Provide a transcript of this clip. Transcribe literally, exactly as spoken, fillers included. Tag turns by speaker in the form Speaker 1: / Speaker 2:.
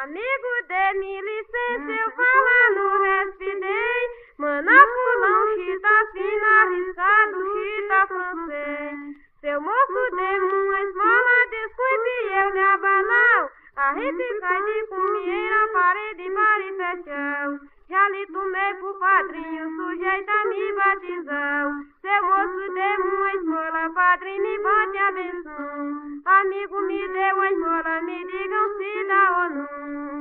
Speaker 1: Amigo, dê-me licença, eu falando respidei. Manapulão, chita fina, arriscado, chita francês. Seu moço, dê-me uma esmola, desculpe, eu lhe abanal. A rede cai de fumieira, parede, parede, chão. Já lhe tomei pro padrinho, sujeita me batizão. Seu moço, dê-me uma esmola, padrinho, me bote a benção. Amigo, me dê uma esmola, me digam se dá ou não.